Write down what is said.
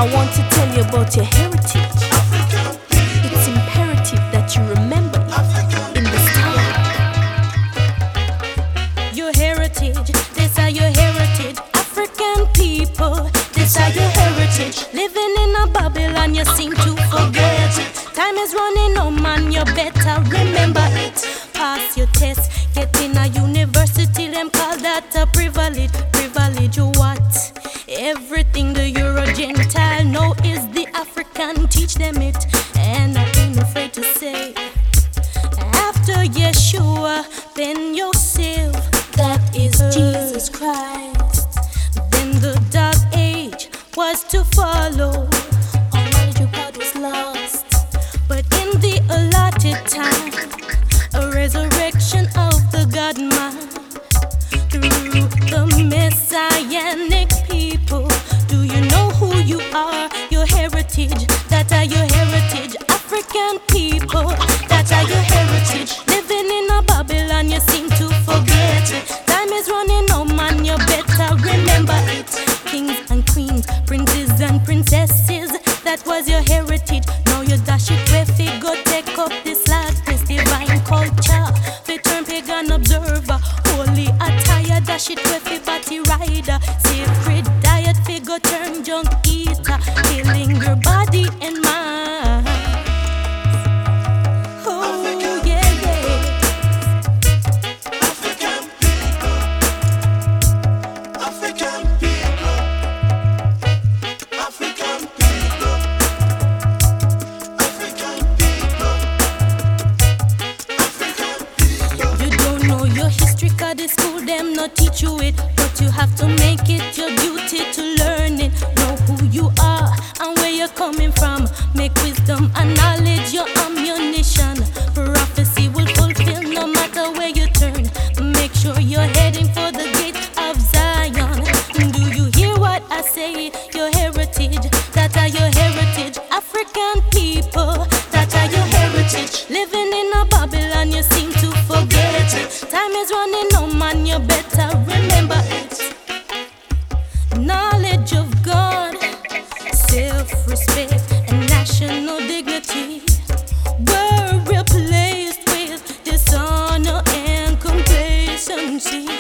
I want to tell you about your heritage. It's imperative that you remember it in this time. Your heritage, this are your heritage. African people, this are your heritage. Living in a Babylon, you seem to forget it. Time is running on, man, you better remember it. Pass your test, get in a university, them call that a privilege. Privilege what? Everything the Euro Gentile know is the African, teach them it. And I ain't afraid to say, after Yeshua, then yourself, that is Jesus Christ. Then the dark age was to follow, all knowledge of God was lost. But in the allotted time, a resurrection of the God-man through the messianic people. Do you know who you are? Your heritage, that are your heritage. African people, that are your heritage. Living in a Babylon, you seem to forget it. Time is running on, man, you better remember it. Kings and queens, princes and princesses, that was your heritage. Now you dash it where fi go take up this last this divine culture. Fi turn pagan observer, holy attire, dash it where fi party rider. Sacred diet fi go turn junk eater, killing your body and mind. Oh yeah, yeah. African people, African people, African people, African people, African people. You don't know your history 'cause the school them not teach you it. But you have to make it your duty to learn it. Know who you are and where you're coming from. Make wisdom and knowledge your ammunition. Prophecy will fulfill no matter where you turn. Make sure you're heading for the gate of Zion. Do you hear what I say? Your heritage, that are your heritage. African people, that are your heritage. Living in a Babylon, you seem to forget it. Time is running on, man, you better remember it. Knowledge of God, self-respect, and national dignity were replaced with dishonor and complacency.